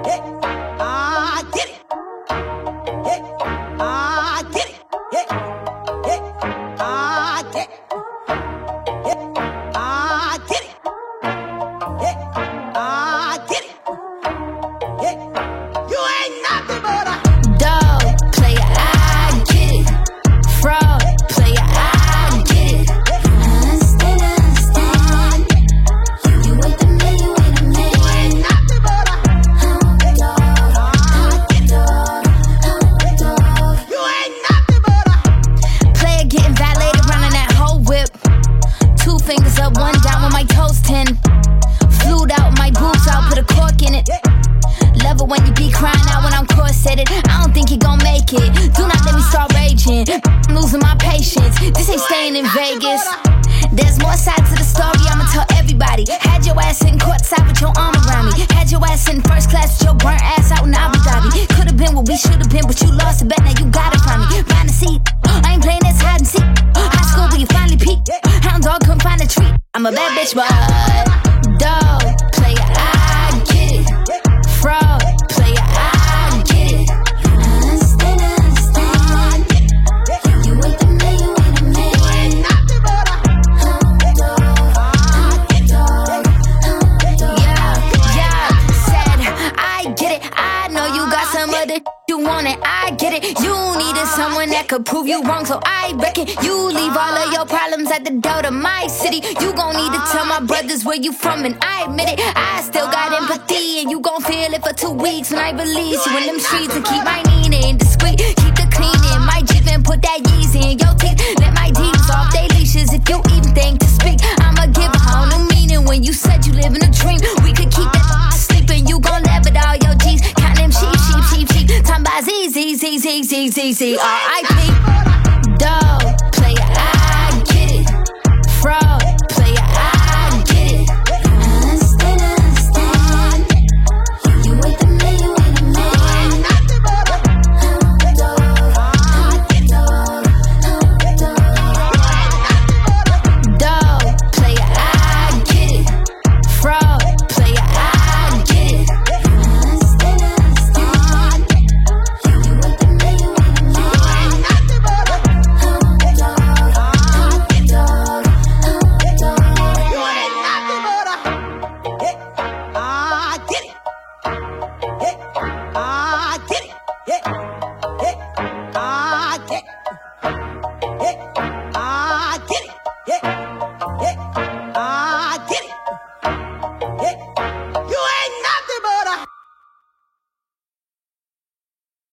In Vegas, there's more sides to the story, I'ma tell everybody. Had your ass sitting courtside with your arm around me. Had your ass sitting first class with your burnt ass out in Abu Dhabi. Could've been what we should've been, but you lost a bet, now you got it from me. Find a seat, I ain't playing this hide and seek. High school where you finally peaked, hound dog couldn't find a treat. I'm a bad bitch, but dog, player, I get it. Fraud, player, I get it. You want it, I get it. You needed someone that could prove you wrong, so I reckon you leave all of your problems at the door to my city. You gon' need to tell my brothers where you from, and I admit it. I still got empathy, and you gon' feel it for 2 weeks when I release you in them streets. And keep my Nina discreet, keep the cleaning. My Jeep and put that Yeezy in your teeth. Let my D's off they leashes if you even think to speak. I'ma give a whole new meaning when you said you live in a dream. We could keep that sleeping, you gon' laugh at all your G's. Count them sheep. Time by Z, R.I.P.